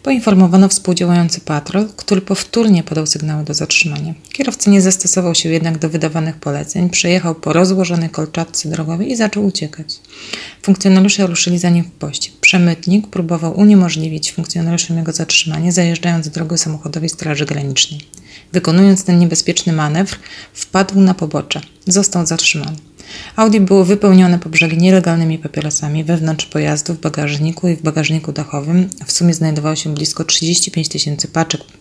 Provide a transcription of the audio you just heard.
Poinformowano współdziałający patrol, który powtórnie podał sygnały do zatrzymania. Kierowca nie zastosował się jednak do wydawanych poleceń, przejechał po rozłożonej kolczatce drogowej i zaczął uciekać. Funkcjonariusze ruszyli za nim w pościg. Przemytnik próbował uniemożliwić funkcjonariuszom jego zatrzymanie, zajeżdżając drogę samochodowi Straży Granicznej. Wykonując ten niebezpieczny manewr, wpadł na pobocze. Został zatrzymany. Audi było wypełnione po brzegi nielegalnymi papierosami. Wewnątrz pojazdu, w bagażniku i w bagażniku dachowym w sumie znajdowało się blisko 35 000 paczek